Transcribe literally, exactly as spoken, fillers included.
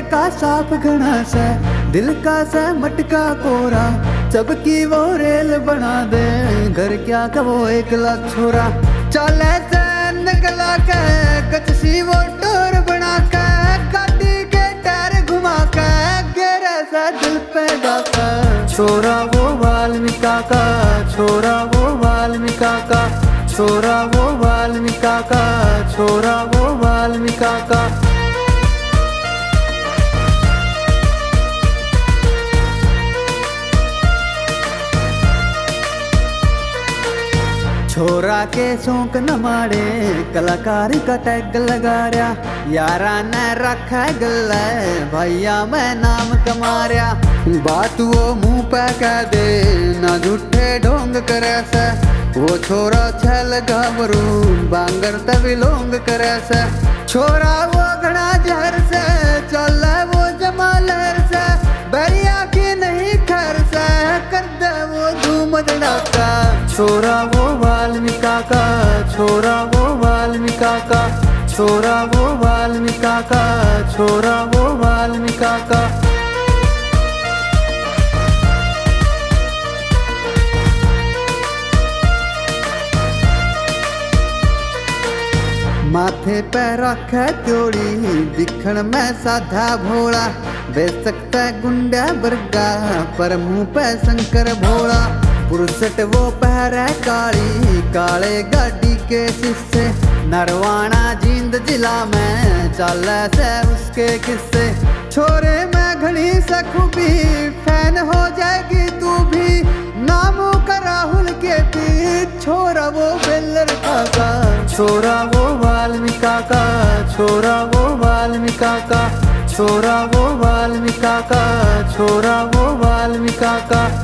का साफ घना से, दिल का से मटका कोरा, सबकी वो रेल बना दे, घर क्या का वो एकला छोरा। चले से निकला के कच्ची वो टोर बना के, गाड़ी के टायर घुमा के, गेरे से दिल पे डाका। छोरा वो वाल्मीका का, छोरा वो वाल्मीका का, छोरा वो वाल्मीका का, छोरा वो वाल्मीका का। छोरा के शौक न मारे, कलाकारी का टैग लगा रहा, यारा ने रखा गल भैया मैं नाम कमारिया। बात वो मुंह पे कह दे, ना झूठे ढोंग करे से, वो छोरा छल घबरू बांगर तभी लोंग करे से। छोरा वो घना जहर से, चल वो जमा लहर से, बैरिया की नहीं खैर से, कर दे वो धूम धड़ाका। छोरा वो वाल्मीका का, छोरा वो वाल्मीका का, छोरा वो वाल्मीका का, छोरा वो वाल्मीका का। माथे पे रखे त्योड़ी, दिखण में साधा भोला, बेसकता गुंडा बरगा, पर मुंह पे शंकर भोला। पुरसट वो पहरे काली, काले गाड़ी के शीशे, नरवाना जींद जिला में चल से उसके किस्से। छोरे में घनी सखूबी, फैन हो जाएगी तू भी, नामों का राहुल के पीठ। छोरा वो बेलर का, छोरा वो वाल्मीका का, छोरा वो वाल्मीका का, छोरा वो वाल्मीका का, छोरा वो वाल्मीका का।